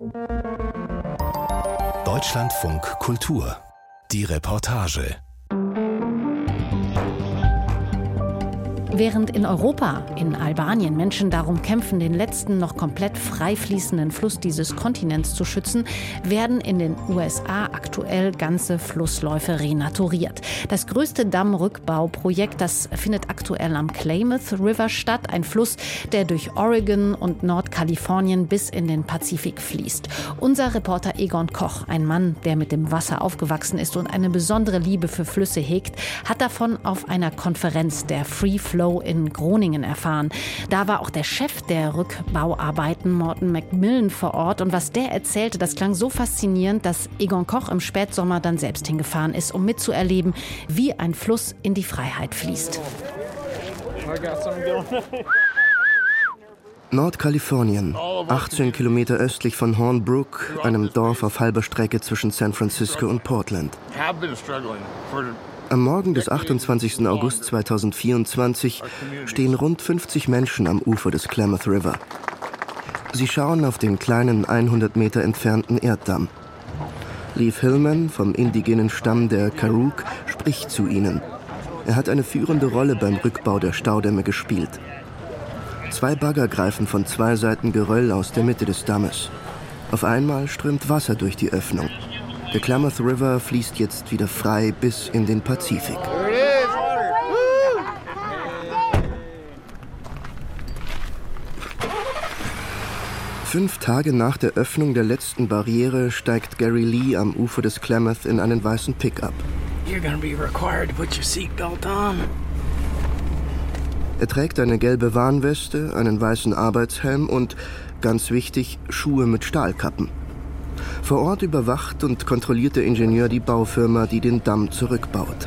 Deutschlandfunk Kultur. Die Reportage. Während in Europa, in Albanien, Menschen darum kämpfen, den letzten noch komplett frei fließenden Fluss dieses Kontinents zu schützen, werden in den USA aktuell ganze Flussläufe renaturiert. Das größte Dammrückbauprojekt, das findet aktuell am Klamath River statt, ein Fluss, der durch Oregon und Nordkalifornien bis in den Pazifik fließt. Unser Reporter Egon Koch, ein Mann, der mit dem Wasser aufgewachsen ist und eine besondere Liebe für Flüsse hegt, hat davon auf einer Konferenz der Free Flow in Groningen erfahren. Da war auch der Chef der Rückbauarbeiten, Morton Macmillan, vor Ort. Und was der erzählte, das klang so faszinierend, dass Egon Koch im Spätsommer dann selbst hingefahren ist, um mitzuerleben, wie ein Fluss in die Freiheit fließt. Nordkalifornien, 18 Kilometer östlich von Hornbrook, einem Dorf auf halber Strecke zwischen San Francisco und Portland. Am Morgen des 28. August 2024 stehen rund 50 Menschen am Ufer des Klamath River. Sie schauen auf den kleinen 100 Meter entfernten Erddamm. Leif Hillman vom indigenen Stamm der Karuk spricht zu ihnen. Er hat eine führende Rolle beim Rückbau der Staudämme gespielt. 2 Bagger greifen von 2 Seiten Geröll aus der Mitte des Dammes. Auf einmal strömt Wasser durch die Öffnung. Der Klamath River fließt jetzt wieder frei bis in den Pazifik. 5 Tage nach der Öffnung der letzten Barriere steigt Gary Lee am Ufer des Klamath in einen weißen Pickup. Er trägt eine gelbe Warnweste, einen weißen Arbeitshelm und, ganz wichtig, Schuhe mit Stahlkappen. Vor Ort überwacht und kontrolliert der Ingenieur die Baufirma, die den Damm zurückbaut.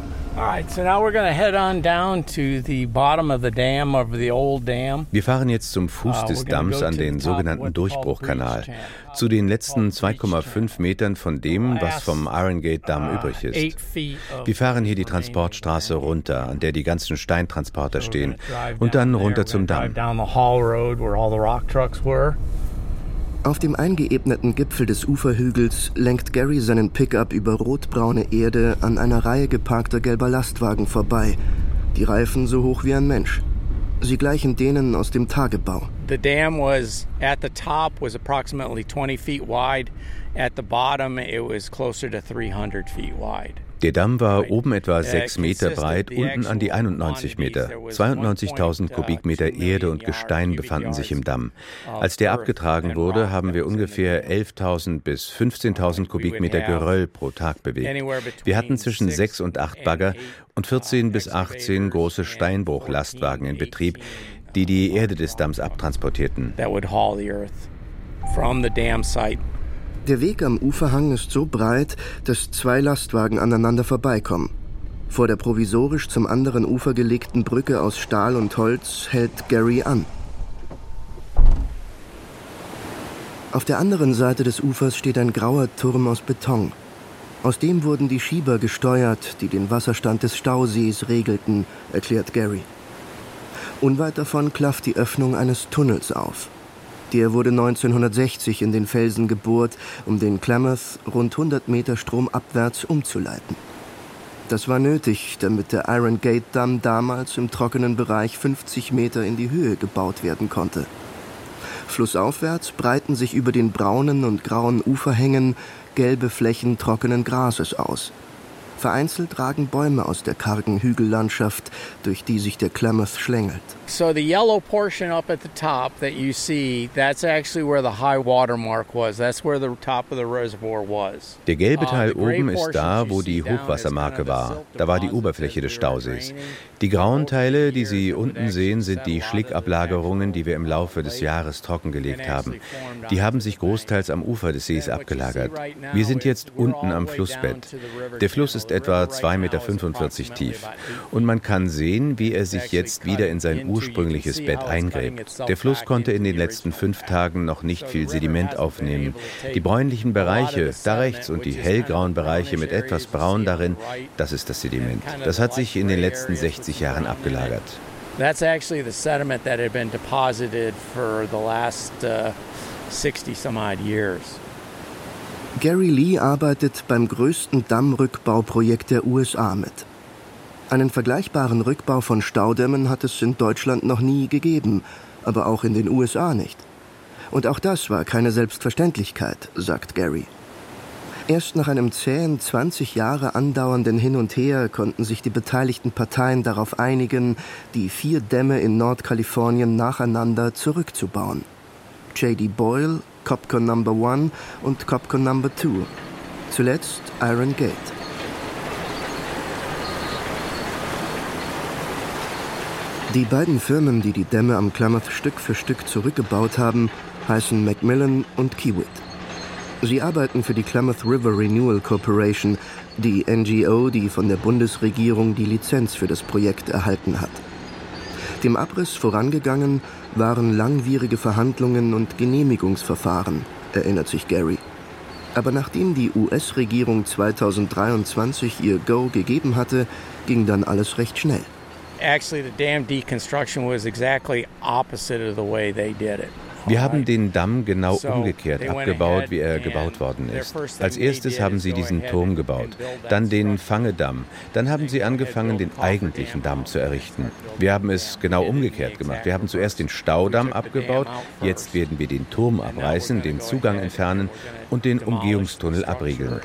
Wir fahren jetzt zum Fuß des Damms an den sogenannten Durchbruchkanal, zu den letzten 2,5 Metern von dem, was vom Iron Gate Damm übrig ist. Wir fahren hier die Transportstraße runter, an der die ganzen Steintransporter stehen, und dann runter zum Damm. Auf dem eingeebneten Gipfel des Uferhügels lenkt Gary seinen Pickup über rotbraune Erde an einer Reihe geparkter gelber Lastwagen vorbei. Die Reifen so hoch wie ein Mensch. Sie gleichen denen aus dem Tagebau. The dam was at the top was approximately 20 feet wide. At the bottom it was closer to 300 feet wide. Der Damm war oben etwa 6 Meter breit, unten an die 91 Meter. 92.000 Kubikmeter Erde und Gestein befanden sich im Damm. Als der abgetragen wurde, haben wir ungefähr 11.000 bis 15.000 Kubikmeter Geröll pro Tag bewegt. Wir hatten zwischen 6 und 8 Bagger und 14 bis 18 große Steinbruchlastwagen in Betrieb, die die Erde des Damms abtransportierten. Der Weg am Uferhang ist so breit, dass 2 Lastwagen aneinander vorbeikommen. Vor der provisorisch zum anderen Ufer gelegten Brücke aus Stahl und Holz hält Gary an. Auf der anderen Seite des Ufers steht ein grauer Turm aus Beton. Aus dem wurden die Schieber gesteuert, die den Wasserstand des Stausees regelten, erklärt Gary. Unweit davon klafft die Öffnung eines Tunnels auf. Der wurde 1960 in den Felsen gebohrt, um den Klamath rund 100 Meter stromabwärts umzuleiten. Das war nötig, damit der Iron Gate Damm damals im trockenen Bereich 50 Meter in die Höhe gebaut werden konnte. Flussaufwärts breiten sich über den braunen und grauen Uferhängen gelbe Flächen trockenen Grases aus. Vereinzelt ragen Bäume aus der kargen Hügellandschaft, durch die sich der Klamath schlängelt. So the yellow portion up at the top that you see, that's actually where the high water mark was. That's where the top of the reservoir was. Der gelbe Teil oben ist da, wo die Hochwassermarke war. Da war die Oberfläche des Stausees. Die grauen Teile, die Sie unten sehen, sind die Schlickablagerungen, die wir im Laufe des Jahres trockengelegt haben. Die haben sich großteils am Ufer des Sees abgelagert. Wir sind jetzt unten am Flussbett. Der Fluss ist etwa 2,45 Meter tief. Und man kann sehen, wie er sich jetzt wieder in sein ursprüngliches Bett eingräbt. Der Fluss konnte in den letzten 5 Tagen noch nicht viel Sediment aufnehmen. Die bräunlichen Bereiche, da rechts, und die hellgrauen Bereiche mit etwas Braun darin, das ist das Sediment. Das hat sich in den letzten 60 Jahren abgelagert. That's actually the sediment that had been deposited for the last 60 some odd years. Gary Lee arbeitet beim größten Dammrückbauprojekt der USA mit. Einen vergleichbaren Rückbau von Staudämmen hat es in Deutschland noch nie gegeben, aber auch in den USA nicht. Und auch das war keine Selbstverständlichkeit, sagt Gary. Erst nach einem zähen 20 Jahre andauernden Hin und Her konnten sich die beteiligten Parteien darauf einigen, die 4 Dämme in Nordkalifornien nacheinander zurückzubauen. J.D. Boyle, Copcon No. 1 und Copcon No. 2. Zuletzt Iron Gate. Die beiden Firmen, die die Dämme am Klamath Stück für Stück zurückgebaut haben, heißen Macmillan und Kiewit. Sie arbeiten für die Klamath River Renewal Corporation, die NGO, die von der Bundesregierung die Lizenz für das Projekt erhalten hat. Dem Abriss vorangegangen waren langwierige Verhandlungen und Genehmigungsverfahren, erinnert sich Gary. Aber nachdem die US-Regierung 2023 ihr Go gegeben hatte, ging dann alles recht schnell. Actually, the dam deconstruction was exactly opposite of the way they did it. Wir haben den Damm genau umgekehrt abgebaut, wie er gebaut worden ist. Als erstes haben sie diesen Turm gebaut, dann den Fangedamm. Dann haben sie angefangen, den eigentlichen Damm zu errichten. Wir haben es genau umgekehrt gemacht. Wir haben zuerst den Staudamm abgebaut, jetzt werden wir den Turm abreißen, den Zugang entfernen und den Umgehungstunnel abriegeln.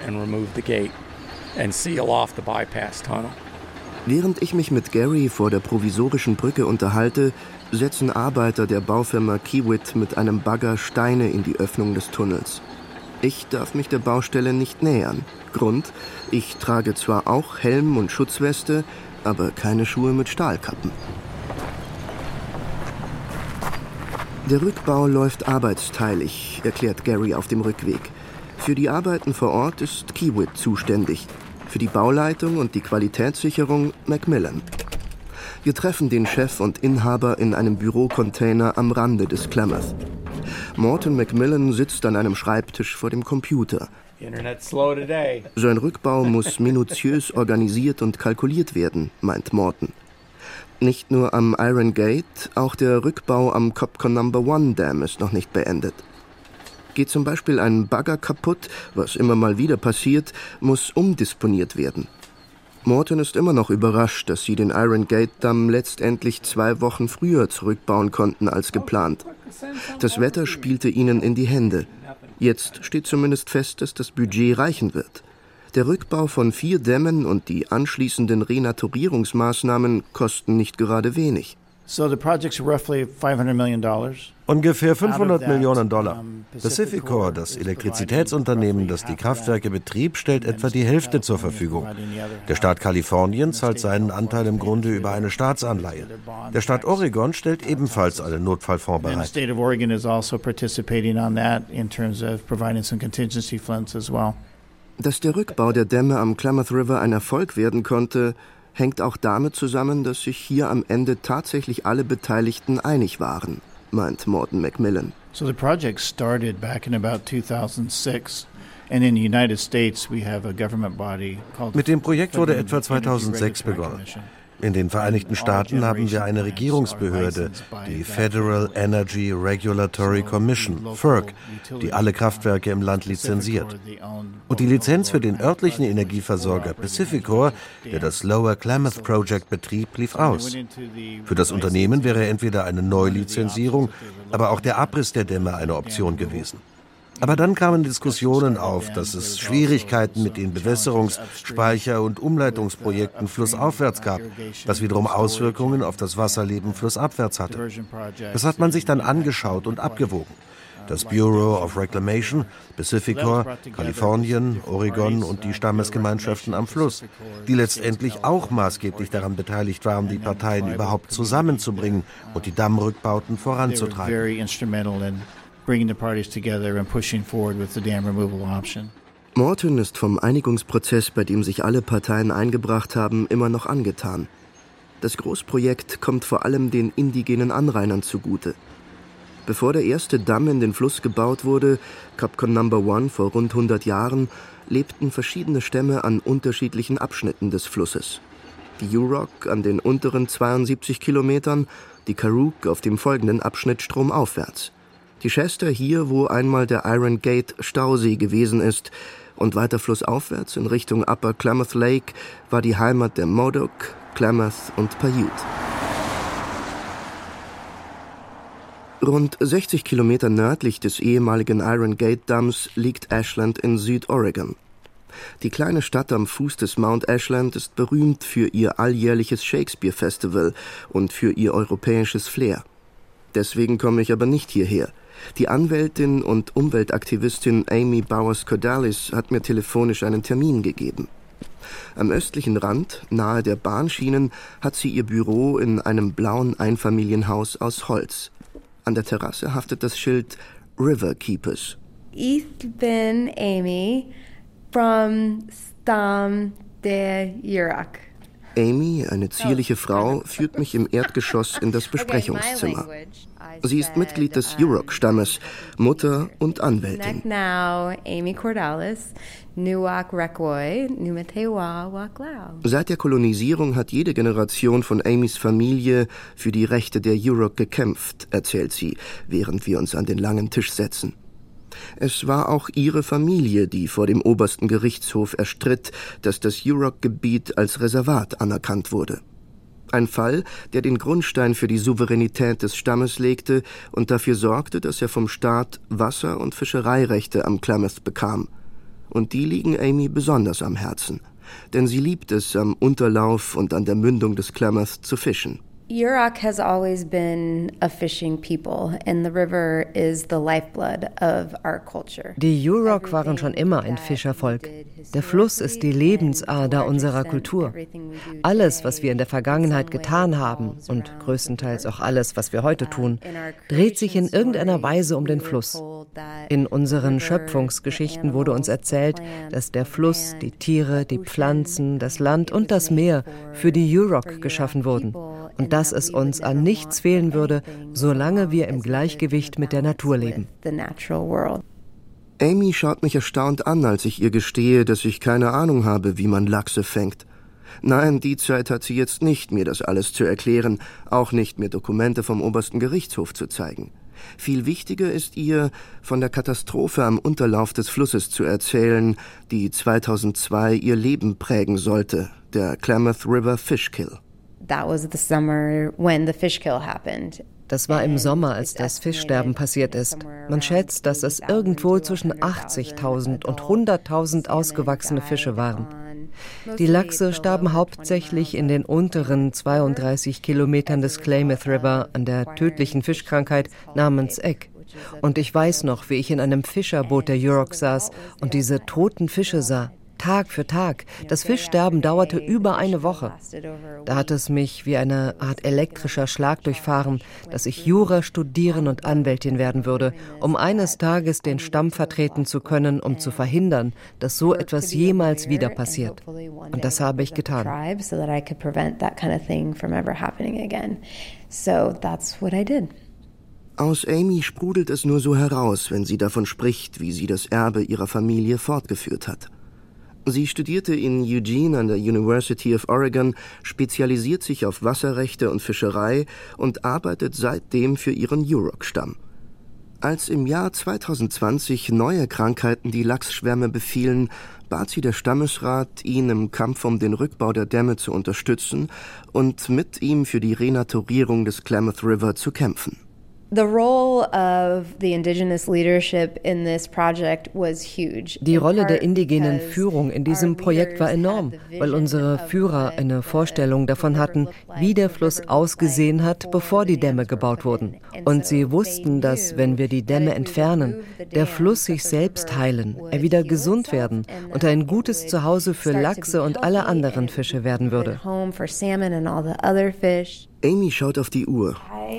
Während ich mich mit Gary vor der provisorischen Brücke unterhalte, setzen Arbeiter der Baufirma Kiewit mit einem Bagger Steine in die Öffnung des Tunnels. Ich darf mich der Baustelle nicht nähern. Grund: ich trage zwar auch Helm und Schutzweste, aber keine Schuhe mit Stahlkappen. Der Rückbau läuft arbeitsteilig, erklärt Gary auf dem Rückweg. Für die Arbeiten vor Ort ist Kiewit zuständig. Für die Bauleitung und die Qualitätssicherung Macmillan. Wir treffen den Chef und Inhaber in einem Bürocontainer am Rande des Klamath. Morton Macmillan sitzt an einem Schreibtisch vor dem Computer. So ein Rückbau muss minutiös organisiert und kalkuliert werden, meint Morton. Nicht nur am Iron Gate, auch der Rückbau am Copcon No. 1 Dam ist noch nicht beendet. Geht zum Beispiel ein Bagger kaputt, was immer mal wieder passiert, muss umdisponiert werden. Morton ist immer noch überrascht, dass sie den Iron Gate Damm letztendlich 2 Wochen früher zurückbauen konnten als geplant. Das Wetter spielte ihnen in die Hände. Jetzt steht zumindest fest, dass das Budget reichen wird. Der Rückbau von 4 Dämmen und die anschließenden Renaturierungsmaßnahmen kosten nicht gerade wenig. Ungefähr $500 Millionen. PacifiCorp, das Elektrizitätsunternehmen, das die Kraftwerke betrieb, stellt etwa die Hälfte zur Verfügung. Der Staat Kalifornien zahlt seinen Anteil im Grunde über eine Staatsanleihe. Der Staat Oregon stellt ebenfalls einen Notfallfonds bereit. Dass der Rückbau der Dämme am Klamath River ein Erfolg werden konnte, hängt auch damit zusammen, dass sich hier am Ende tatsächlich alle Beteiligten einig waren, meint Morton Macmillan. So the project started back in about 2006. And in the United States we have a government body called. Mit dem Projekt wurde etwa 2006 begonnen. In den Vereinigten Staaten haben wir eine Regierungsbehörde, die Federal Energy Regulatory Commission, FERC, die alle Kraftwerke im Land lizenziert. Und die Lizenz für den örtlichen Energieversorger PacifiCorp, der das Lower Klamath Project betrieb, lief aus. Für das Unternehmen wäre entweder eine Neulizenzierung, aber auch der Abriss der Dämme eine Option gewesen. Aber dann kamen Diskussionen auf, dass es Schwierigkeiten mit den Bewässerungs-, Speicher- und Umleitungsprojekten flussaufwärts gab, was wiederum Auswirkungen auf das Wasserleben flussabwärts hatte. Das hat man sich dann angeschaut und abgewogen. Das Bureau of Reclamation, PacifiCorp, Kalifornien, Oregon und die Stammesgemeinschaften am Fluss, die letztendlich auch maßgeblich daran beteiligt waren, die Parteien überhaupt zusammenzubringen und die Dammrückbauten voranzutreiben. Morton ist vom Einigungsprozess, bei dem sich alle Parteien eingebracht haben, immer noch angetan. Das Großprojekt kommt vor allem den indigenen Anrainern zugute. Bevor der erste Damm in den Fluss gebaut wurde, Copcon No. 1 vor rund 100 Jahren, lebten verschiedene Stämme an unterschiedlichen Abschnitten des Flusses. Die Yurok an den unteren 72 Kilometern, die Karuk auf dem folgenden Abschnitt stromaufwärts. Die Chester hier, wo einmal der Iron Gate Stausee gewesen ist, und weiter flussaufwärts in Richtung Upper Klamath Lake war die Heimat der Modoc, Klamath und Paiute. Rund 60 Kilometer nördlich des ehemaligen Iron Gate Damms liegt Ashland in Südoregon. Die kleine Stadt am Fuß des Mount Ashland ist berühmt für ihr alljährliches Shakespeare-Festival und für ihr europäisches Flair. Deswegen komme ich aber nicht hierher. Die Anwältin und Umweltaktivistin Amy Bowers-Cordalis hat mir telefonisch einen Termin gegeben. Am östlichen Rand, nahe der Bahnschienen, hat sie ihr Büro in einem blauen Einfamilienhaus aus Holz. An der Terrasse haftet das Schild River Keepers. Ich bin Amy from Stam de Yurok. Amy, eine zierliche Frau, führt mich im Erdgeschoss in das Besprechungszimmer. Sie ist Mitglied des Yurok-Stammes, Mutter und Anwältin. Seit der Kolonisierung hat jede Generation von Amys Familie für die Rechte der Yurok gekämpft, erzählt sie, während wir uns an den langen Tisch setzen. Es war auch ihre Familie, die vor dem obersten Gerichtshof erstritt, dass das Yurok-Gebiet als Reservat anerkannt wurde. Ein Fall, der den Grundstein für die Souveränität des Stammes legte und dafür sorgte, dass er vom Staat Wasser- und Fischereirechte am Klamath bekam. Und die liegen Amy besonders am Herzen, denn sie liebt es, am Unterlauf und an der Mündung des Klamath zu fischen. Yurok has always been a fishing people, and the river is the lifeblood of our culture. Die Yurok waren schon immer ein Fischervolk. Der Fluss ist die Lebensader unserer Kultur. Alles, was wir in der Vergangenheit getan haben und größtenteils auch alles, was wir heute tun, dreht sich in irgendeiner Weise um den Fluss. In unseren Schöpfungsgeschichten wurde uns erzählt, dass der Fluss, die Tiere, die Pflanzen, das Land und das Meer für die Yurok geschaffen wurden. Und dass es uns an nichts fehlen würde, solange wir im Gleichgewicht mit der Natur leben. Amy schaut mich erstaunt an, als ich ihr gestehe, dass ich keine Ahnung habe, wie man Lachse fängt. Nein, die Zeit hat sie jetzt nicht, mir das alles zu erklären, auch nicht, mir Dokumente vom obersten Gerichtshof zu zeigen. Viel wichtiger ist ihr, von der Katastrophe am Unterlauf des Flusses zu erzählen, die 2002 ihr Leben prägen sollte, der Klamath River Fish Kill. Das war im Sommer, als das Fischsterben passiert ist. Man schätzt, dass es irgendwo zwischen 80.000 und 100.000 ausgewachsene Fische waren. Die Lachse starben hauptsächlich in den unteren 32 Kilometern des Klamath River an der tödlichen Fischkrankheit namens Egg. Und ich weiß noch, wie ich in einem Fischerboot der Yurok saß und diese toten Fische sah. Tag für Tag. Das Fischsterben dauerte über eine Woche. Da hat es mich wie eine Art elektrischer Schlag durchfahren, dass ich Jura studieren und Anwältin werden würde, um eines Tages den Stamm vertreten zu können, um zu verhindern, dass so etwas jemals wieder passiert. Und das habe ich getan. Aus Amy sprudelt es nur so heraus, wenn sie davon spricht, wie sie das Erbe ihrer Familie fortgeführt hat. Sie studierte in Eugene an der University of Oregon, spezialisiert sich auf Wasserrechte und Fischerei und arbeitet seitdem für ihren Yurok-Stamm. Als im Jahr 2020 neue Krankheiten die Lachsschwärme befielen, bat sie der Stammesrat, ihn im Kampf um den Rückbau der Dämme zu unterstützen und mit ihm für die Renaturierung des Klamath River zu kämpfen. Die Rolle der indigenen Führung in diesem Projekt war enorm, weil unsere Führer eine Vorstellung davon hatten, wie der Fluss ausgesehen hat, bevor die Dämme gebaut wurden. Und sie wussten, dass, wenn wir die Dämme entfernen, der Fluss sich selbst heilen, er wieder gesund werden und ein gutes Zuhause für Lachse und alle anderen Fische werden würde. Amy schaut auf die Uhr.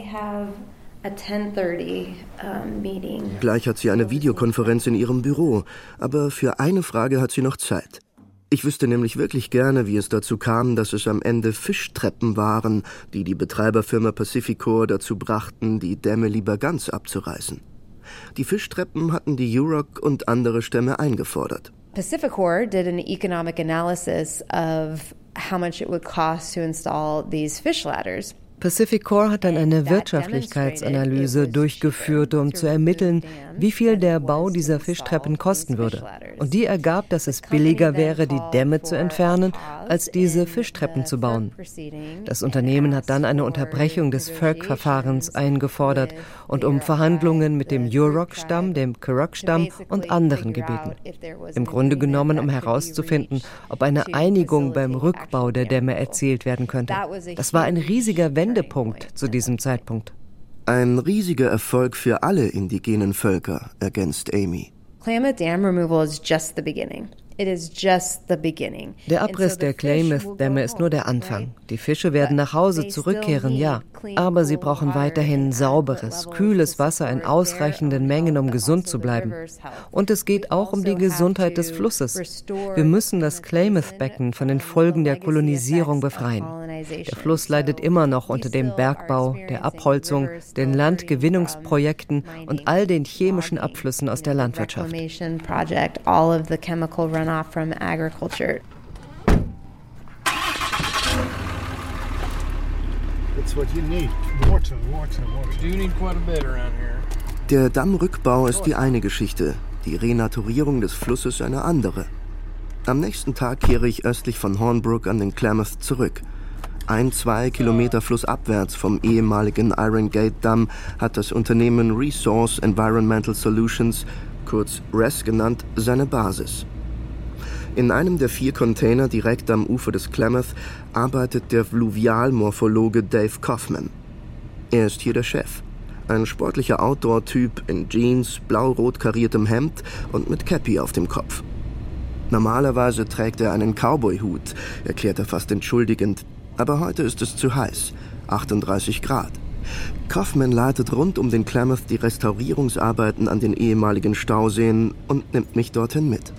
Gleich hat sie eine Videokonferenz in ihrem Büro, aber für eine Frage hat sie noch Zeit. Ich wüsste nämlich wirklich gerne, wie es dazu kam, dass es am Ende Fischtreppen waren, die die Betreiberfirma Pacificor dazu brachten, die Dämme lieber ganz abzureißen. Die Fischtreppen hatten die Yurok und andere Stämme eingefordert. Pacificor did an economic analysis of how much it would cost to install these fish ladders. Pacific Core hat dann eine Wirtschaftlichkeitsanalyse durchgeführt, um zu ermitteln, wie viel der Bau dieser Fischtreppen kosten würde. Und die ergab, dass es billiger wäre, die Dämme zu entfernen, als diese Fischtreppen zu bauen. Das Unternehmen hat dann eine Unterbrechung des FERC-Verfahrens eingefordert und um Verhandlungen mit dem Yurok-Stamm, dem Kurok-Stamm und anderen gebeten. Im Grunde genommen, um herauszufinden, ob eine Einigung beim Rückbau der Dämme erzielt werden könnte. Das war ein riesiger Wendepunkt zu diesem Zeitpunkt. Ein riesiger Erfolg für alle indigenen Völker, ergänzt Amy. Klamath Dam removal is just the beginning. It is just the beginning. Der Abriss der Klamath-Dämme ist nur der Anfang. Die Fische werden nach Hause zurückkehren, ja. Aber sie brauchen weiterhin sauberes, kühles Wasser in ausreichenden Mengen, um gesund zu bleiben. Und es geht auch um die Gesundheit des Flusses. Wir müssen das Klamath-Becken von den Folgen der Kolonisierung befreien. Der Fluss leidet immer noch unter dem Bergbau, der Abholzung, den Landgewinnungsprojekten und all den chemischen Abflüssen aus der Landwirtschaft. From agriculture. That's what you need. Water. We do need quite a bit around here. Der Dammrückbau ist die eine Geschichte, die Renaturierung des Flusses eine andere. Am nächsten Tag kehre ich östlich von Hornbrook an den Klamath zurück. 1-2 Kilometer flussabwärts vom ehemaligen Iron Gate Damm hat das Unternehmen Resource Environmental Solutions, kurz RES genannt, seine Basis. In einem der 4 Container direkt am Ufer des Klamath arbeitet der Fluvialmorphologe Dave Kaufman. Er ist hier der Chef. Ein sportlicher Outdoor-Typ in Jeans, blau-rot kariertem Hemd und mit Cappy auf dem Kopf. Normalerweise trägt er einen Cowboy-Hut, erklärt er fast entschuldigend. Aber heute ist es zu heiß, 38 Grad. Kaufman leitet rund um den Klamath die Restaurierungsarbeiten an den ehemaligen Stauseen und nimmt mich dorthin mit.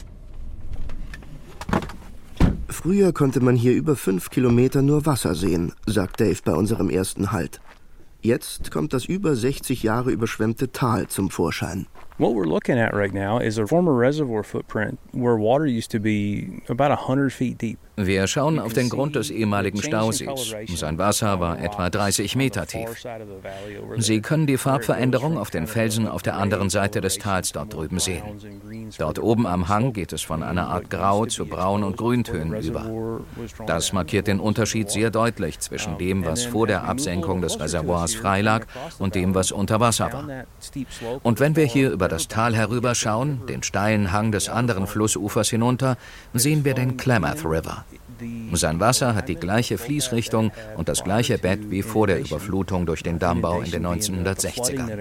Früher konnte man hier über 5 Kilometer nur Wasser sehen, sagt Dave bei unserem ersten Halt. Jetzt kommt das über 60 Jahre überschwemmte Tal zum Vorschein. What we're looking at right now is a former reservoir footprint where water used to be about 100 feet deep. Wir schauen auf den Grund des ehemaligen Stausees. Sein Wasser war etwa 30 Meter tief. Sie können die Farbveränderung auf den Felsen auf der anderen Seite des Tals dort drüben sehen. Dort oben am Hang geht es von einer Art Grau zu Braun- und Grüntönen über. Das markiert den Unterschied sehr deutlich zwischen dem, was vor der Absenkung des Reservoirs freilag, und dem, was unter Wasser war. Und wenn wir hier über das Tal herüberschauen, den steilen Hang des anderen Flussufers hinunter, sehen wir den Klamath River. Sein Wasser hat die gleiche Fließrichtung und das gleiche Bett wie vor der Überflutung durch den Dammbau in den 1960ern.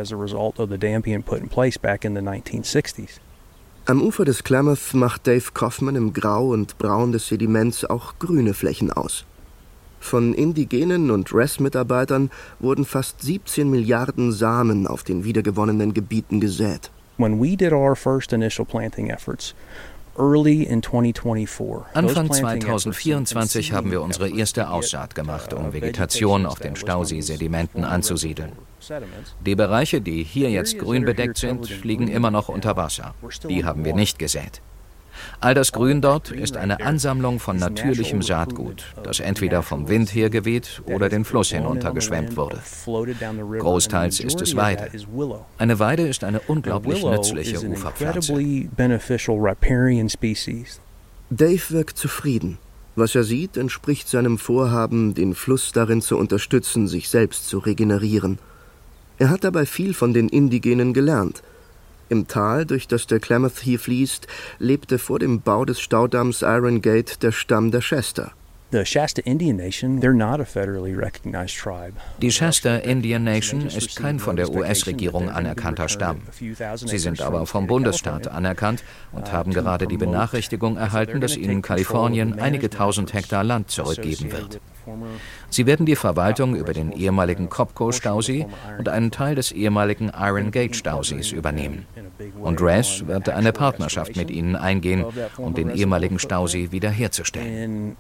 Am Ufer des Klamath macht Dave Kaufman im Grau und Braun des Sediments auch grüne Flächen aus. Von indigenen und RES-Mitarbeitern wurden fast 17 Milliarden Samen auf den wiedergewonnenen Gebieten gesät. When we did our first initial planting efforts, Anfang 2024 haben wir unsere erste Aussaat gemacht, um Vegetation auf den Stausee-Sedimenten anzusiedeln. Die Bereiche, die hier jetzt grün bedeckt sind, liegen immer noch unter Wasser. Die haben wir nicht gesät. All das Grün dort ist eine Ansammlung von natürlichem Saatgut, das entweder vom Wind hergeweht oder den Fluss hinuntergeschwemmt wurde. Großteils ist es Weide. Eine Weide ist eine unglaublich nützliche Uferpflanze. Dave wirkt zufrieden. Was er sieht, entspricht seinem Vorhaben, den Fluss darin zu unterstützen, sich selbst zu regenerieren. Er hat dabei viel von den Indigenen gelernt. Im Tal, durch das der Klamath hier fließt, lebte vor dem Bau des Staudamms Iron Gate der Stamm der Shasta. Die Shasta Indian Nation ist kein von der US-Regierung anerkannter Stamm. Sie sind aber vom Bundesstaat anerkannt und haben gerade die Benachrichtigung erhalten, dass ihnen Kalifornien einige tausend Hektar Land zurückgeben wird. Sie werden die Verwaltung über den ehemaligen Copco-Stausee und einen Teil des ehemaligen Iron Gate-Stausees übernehmen. Und RES wird eine Partnerschaft mit ihnen eingehen, um den ehemaligen Stausee wiederherzustellen.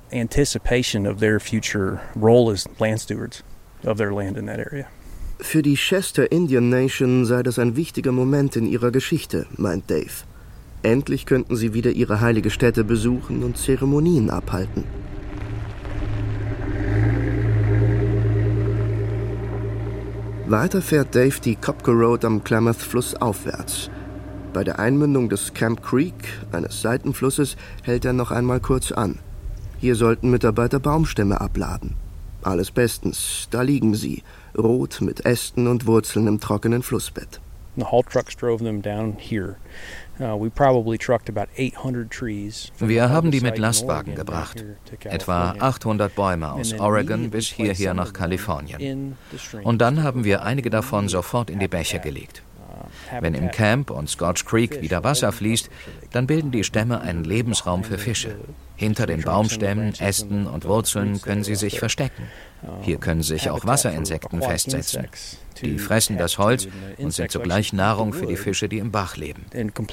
Für die Shasta Indian Nation sei das ein wichtiger Moment in ihrer Geschichte, meint Dave. Endlich könnten sie wieder ihre heilige Stätte besuchen und Zeremonien abhalten. Weiter fährt Dave die Copco Road am Klamath Fluss aufwärts. Bei der Einmündung des Camp Creek, eines Seitenflusses, hält er noch einmal kurz an. Hier sollten Mitarbeiter Baumstämme abladen. Alles bestens, da liegen sie, rot mit Ästen und Wurzeln im trockenen Flussbett. The haul trucks drove them down here. We probably trucked about 800 trees. Wir haben die mit Lastwagen gebracht. Etwa 800 Bäume aus Oregon bis hierher nach Kalifornien. Und dann haben wir einige davon sofort in die Bäche gelegt. Wenn im Camp und Scotch Creek wieder Wasser fließt, dann bilden die Stämme einen Lebensraum für Fische. Hinter den Baumstämmen, Ästen und Wurzeln können sie sich verstecken. Hier können sich auch Wasserinsekten festsetzen. Die fressen das Holz und sind zugleich Nahrung für die Fische, die im Bach leben.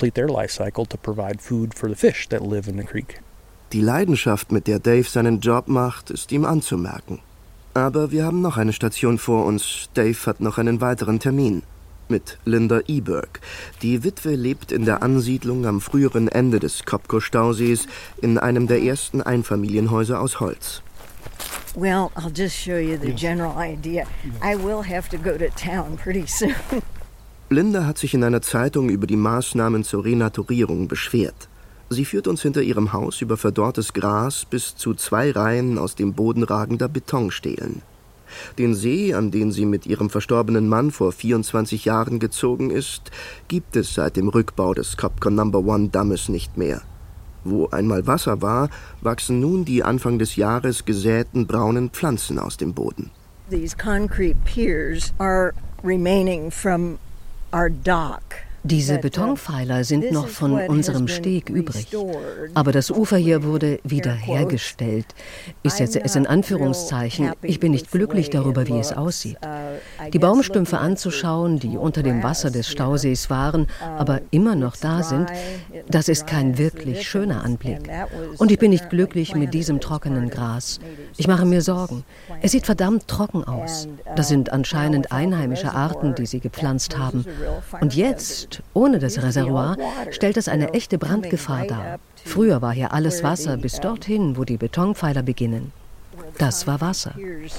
Die Leidenschaft, mit der Dave seinen Job macht, ist ihm anzumerken. Aber wir haben noch eine Station vor uns. Dave hat noch einen weiteren Termin. Mit Linda Eberg. Die Witwe lebt in der Ansiedlung am früheren Ende des Copco-Stausees in einem der ersten Einfamilienhäuser aus Holz. Well, I'll just show you the general idea. I will have to go to town pretty soon. Linda hat sich in einer Zeitung über die Maßnahmen zur Renaturierung beschwert. Sie führt uns hinter ihrem Haus über verdorrtes Gras bis zu 2 Reihen aus dem Boden ragender Betonstelen. Den See, an den sie mit ihrem verstorbenen Mann vor 24 Jahren gezogen ist, gibt es seit dem Rückbau des Copco No. 1 Dammes nicht mehr. Wo einmal Wasser war, wachsen nun die Anfang des Jahres gesäten braunen Pflanzen aus dem Boden. These concrete piers are remaining from our dock. Diese Betonpfeiler sind noch von unserem Steg übrig. Aber das Ufer hier wurde wiederhergestellt. Ich setze es in Anführungszeichen. Ich bin nicht glücklich darüber, wie es aussieht. Die Baumstümpfe anzuschauen, die unter dem Wasser des Stausees waren, aber immer noch da sind, das ist kein wirklich schöner Anblick. Und ich bin nicht glücklich mit diesem trockenen Gras. Ich mache mir Sorgen. Es sieht verdammt trocken aus. Das sind anscheinend einheimische Arten, die sie gepflanzt haben. Und jetzt, ohne das Reservoir, stellt es eine echte Brandgefahr dar. Früher war hier alles Wasser bis dorthin, wo die Betonpfeiler beginnen. Das war Wasser.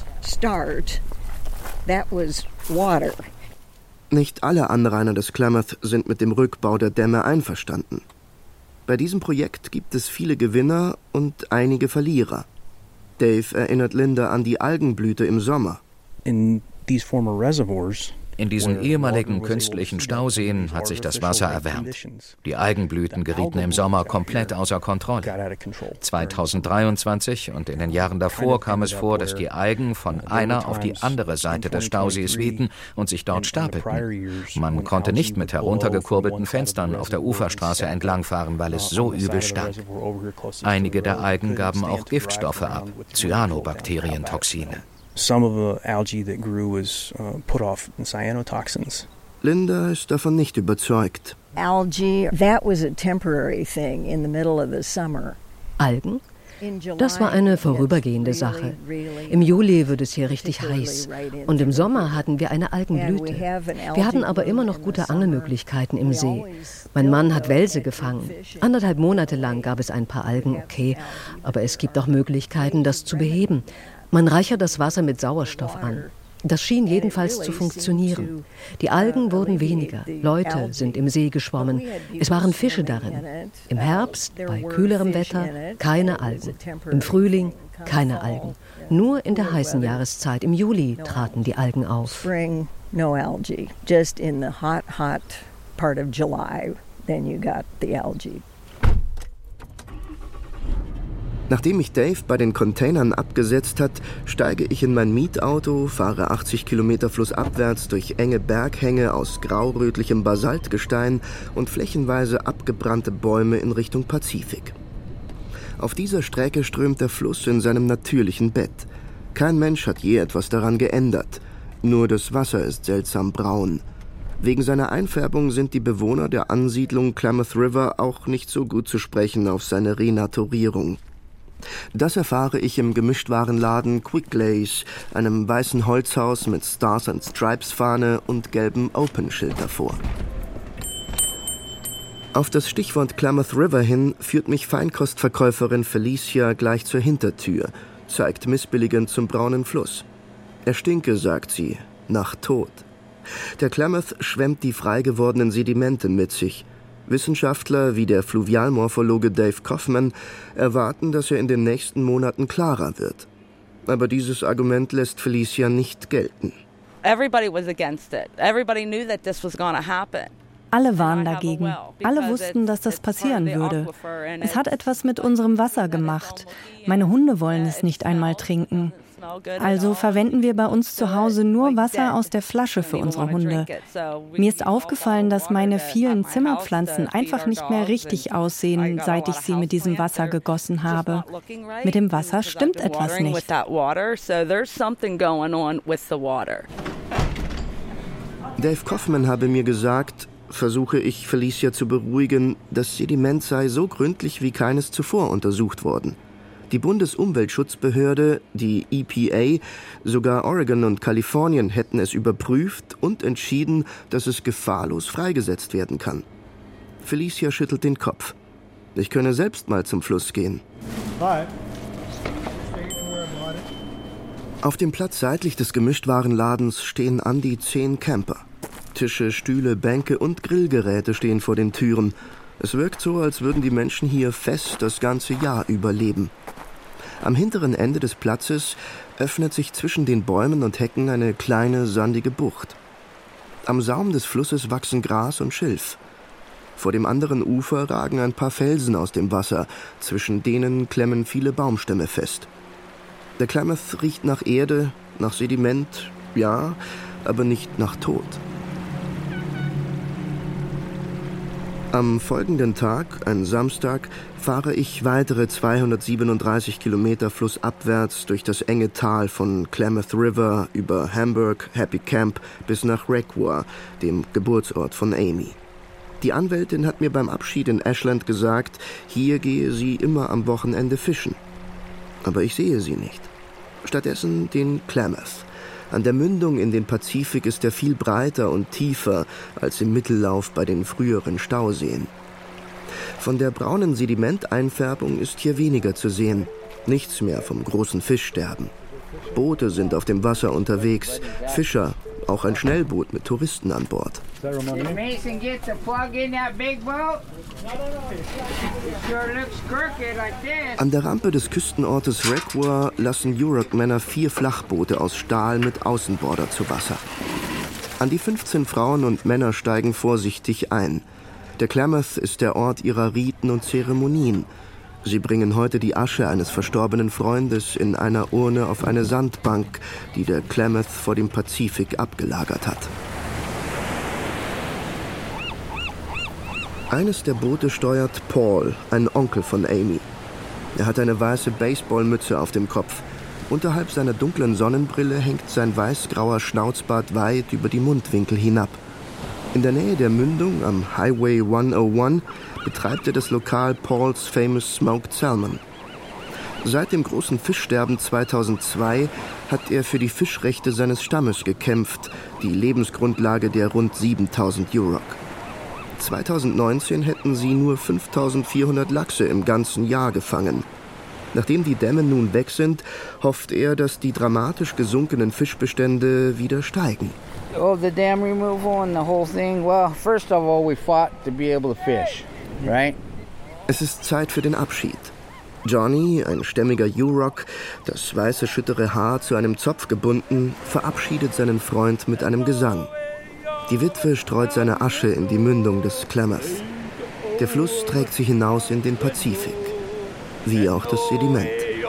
Nicht alle Anrainer des Klamath sind mit dem Rückbau der Dämme einverstanden. Bei diesem Projekt gibt es viele Gewinner und einige Verlierer. Dave erinnert Linda an die Algenblüte im Sommer. In these former reservoirs, in diesen ehemaligen künstlichen Stauseen hat sich das Wasser erwärmt. Die Algenblüten gerieten im Sommer komplett außer Kontrolle. 2023 und in den Jahren davor kam es vor, dass die Algen von einer auf die andere Seite des Stausees wehten und sich dort stapelten. Man konnte nicht mit heruntergekurbelten Fenstern auf der Uferstraße entlangfahren, weil es so übel stank. Einige der Algen gaben auch Giftstoffe ab, Cyanobakterientoxine. Some of the algae that grew was put off cyanotoxins. Linda ist davon nicht überzeugt. Algae, that was a temporary thing in the middle of the summer. Algen? Das war eine vorübergehende Sache. Im Juli wird es hier richtig heiß. Und im Sommer hatten wir eine Algenblüte. Wir hatten aber immer noch gute Angelmöglichkeiten im See. Mein Mann hat Welse gefangen. 1,5 Monate lang gab es ein paar Algen, okay. Aber es gibt auch Möglichkeiten, das zu beheben. Man reichert das Wasser mit Sauerstoff an. Das schien jedenfalls zu funktionieren. Die Algen wurden weniger. Leute sind im See geschwommen. Es waren Fische darin. Im Herbst, bei kühlerem Wetter, keine Algen. Im Frühling, keine Algen. Nur in der heißen Jahreszeit, im Juli, traten die Algen auf. No algae. Just in the hot part of July, then you got the algae. Nachdem mich Dave bei den Containern abgesetzt hat, steige ich in mein Mietauto, fahre 80 Kilometer flussabwärts durch enge Berghänge aus grau-rötlichem Basaltgestein und flächenweise abgebrannte Bäume in Richtung Pazifik. Auf dieser Strecke strömt der Fluss in seinem natürlichen Bett. Kein Mensch hat je etwas daran geändert. Nur das Wasser ist seltsam braun. Wegen seiner Einfärbung sind die Bewohner der Ansiedlung Klamath River auch nicht so gut zu sprechen auf seine Renaturierung. Das erfahre ich im Gemischtwarenladen Quickleys, einem weißen Holzhaus mit Stars and Stripes Fahne und gelbem Open-Schild davor. Auf das Stichwort Klamath River hin führt mich Feinkostverkäuferin Felicia gleich zur Hintertür, zeigt missbilligend zum braunen Fluss. Er stinke, sagt sie, nach Tod. Der Klamath schwemmt die frei gewordenen Sedimente mit sich. Wissenschaftler wie der Fluvialmorphologe Dave Kaufman erwarten, dass er in den nächsten Monaten klarer wird. Aber dieses Argument lässt Felicia nicht gelten. Everybody was against it. Everybody knew that this was going to happen. Alle waren dagegen. Alle wussten, dass das passieren würde. Es hat etwas mit unserem Wasser gemacht. Meine Hunde wollen es nicht einmal trinken. Also verwenden wir bei uns zu Hause nur Wasser aus der Flasche für unsere Hunde. Mir ist aufgefallen, dass meine vielen Zimmerpflanzen einfach nicht mehr richtig aussehen, seit ich sie mit diesem Wasser gegossen habe. Mit dem Wasser stimmt etwas nicht. Dave Kaufman habe mir gesagt, versuche ich Felicia zu beruhigen, das Sediment sei so gründlich wie keines zuvor untersucht worden. Die Bundesumweltschutzbehörde, die EPA, sogar Oregon und Kalifornien hätten es überprüft und entschieden, dass es gefahrlos freigesetzt werden kann. Felicia schüttelt den Kopf. Ich könne selbst mal zum Fluss gehen. Auf dem Platz seitlich des Gemischtwarenladens stehen an die 10 Camper. Tische, Stühle, Bänke und Grillgeräte stehen vor den Türen. Es wirkt so, als würden die Menschen hier fest das ganze Jahr überleben. Am hinteren Ende des Platzes öffnet sich zwischen den Bäumen und Hecken eine kleine, sandige Bucht. Am Saum des Flusses wachsen Gras und Schilf. Vor dem anderen Ufer ragen ein paar Felsen aus dem Wasser, zwischen denen klemmen viele Baumstämme fest. Der Klamath riecht nach Erde, nach Sediment, ja, aber nicht nach Tod. Am folgenden Tag, ein Samstag, fahre ich weitere 237 Kilometer flussabwärts durch das enge Tal von Klamath River über Hamburg, Happy Camp bis nach Requa, dem Geburtsort von Amy. Die Anwältin hat mir beim Abschied in Ashland gesagt, hier gehe sie immer am Wochenende fischen. Aber ich sehe sie nicht. Stattdessen den Klamath. An der Mündung in den Pazifik ist er viel breiter und tiefer als im Mittellauf bei den früheren Stauseen. Von der braunen Sedimenteinfärbung ist hier weniger zu sehen. Nichts mehr vom großen Fischsterben. Boote sind auf dem Wasser unterwegs, Fischer, auch ein Schnellboot mit Touristen an Bord. An der Rampe des Küstenortes Requa lassen Yurok-Männer 4 Flachboote aus Stahl mit Außenborder zu Wasser. An die 15 Frauen und Männer steigen vorsichtig ein. Der Klamath ist der Ort ihrer Riten und Zeremonien. Sie bringen heute die Asche eines verstorbenen Freundes in einer Urne auf eine Sandbank, die der Klamath vor dem Pazifik abgelagert hat. Eines der Boote steuert Paul, ein Onkel von Amy. Er hat eine weiße Baseballmütze auf dem Kopf. Unterhalb seiner dunklen Sonnenbrille hängt sein weiß-grauer Schnauzbart weit über die Mundwinkel hinab. In der Nähe der Mündung am Highway 101 betreibt er das Lokal Paul's Famous Smoked Salmon. Seit dem großen Fischsterben 2002 hat er für die Fischrechte seines Stammes gekämpft, die Lebensgrundlage der rund 7000 Yurok. 2019 hätten sie nur 5400 Lachse im ganzen Jahr gefangen. Nachdem die Dämme nun weg sind, hofft er, dass die dramatisch gesunkenen Fischbestände wieder steigen. Oh, the dam removal and the whole thing. Well, first of all, we fought to be able to fish, right? Es ist Zeit für den Abschied. Johnny, ein stämmiger Yurok, das weiße schüttere Haar zu einem Zopf gebunden, verabschiedet seinen Freund mit einem Gesang. Die Witwe streut seine Asche in die Mündung des Klamath. Der Fluss trägt sie hinaus in den Pazifik, wie auch das Sediment.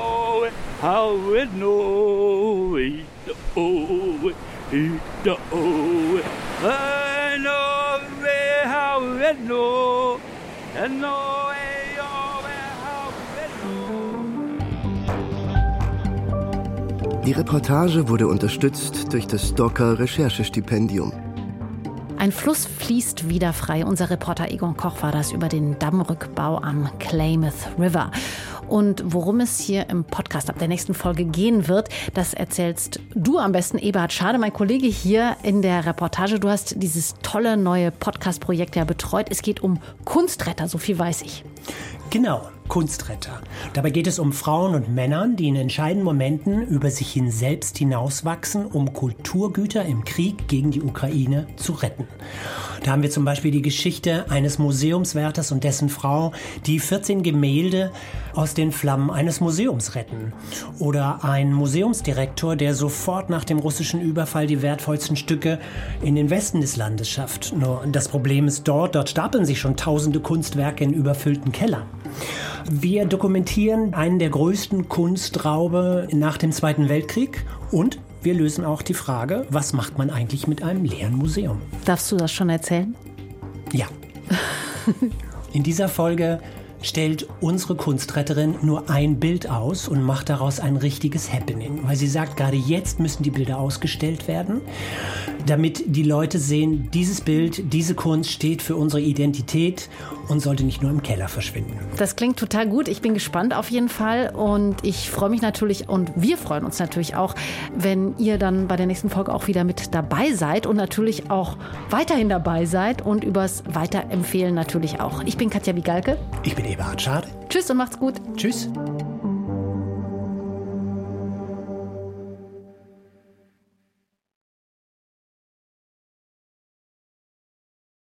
Die Reportage wurde unterstützt durch das Docker-Recherchestipendium. Ein Fluss fließt wieder frei. Unser Reporter Egon Koch war das über den Dammrückbau am Klamath River. Und worum es hier im Podcast ab der nächsten Folge gehen wird, das erzählst du am besten, Eberhard Schade, mein Kollege hier in der Reportage. Du hast dieses tolle neue Podcast-Projekt ja betreut. Es geht um Kunstretter, so viel weiß ich. Genau, Kunstretter. Dabei geht es um Frauen und Männer, die in entscheidenden Momenten über sich hin selbst hinauswachsen, um Kulturgüter im Krieg gegen die Ukraine zu retten. Da haben wir zum Beispiel die Geschichte eines Museumswärters und dessen Frau, die 14 Gemälde aus den Flammen eines Museums retten. Oder ein Museumsdirektor, der sofort nach dem russischen Überfall die wertvollsten Stücke in den Westen des Landes schafft. Nur das Problem ist dort stapeln sich schon tausende Kunstwerke in überfüllten Kellern. Wir dokumentieren einen der größten Kunstraube nach dem Zweiten Weltkrieg und wir lösen auch die Frage, was macht man eigentlich mit einem leeren Museum? Darfst du das schon erzählen? Ja. In dieser Folge stellt unsere Kunstretterin nur ein Bild aus und macht daraus ein richtiges Happening. Weil sie sagt, gerade jetzt müssen die Bilder ausgestellt werden, damit die Leute sehen, dieses Bild, diese Kunst steht für unsere Identität und sollte nicht nur im Keller verschwinden. Das klingt total gut. Ich bin gespannt auf jeden Fall und ich freue mich natürlich und wir freuen uns natürlich auch, wenn ihr dann bei der nächsten Folge auch wieder mit dabei seid und natürlich auch weiterhin dabei seid und übers Weiterempfehlen natürlich auch. Ich bin Katja Wigalke. Ich bin Eberhard Schade. Tschüss und macht's gut. Tschüss.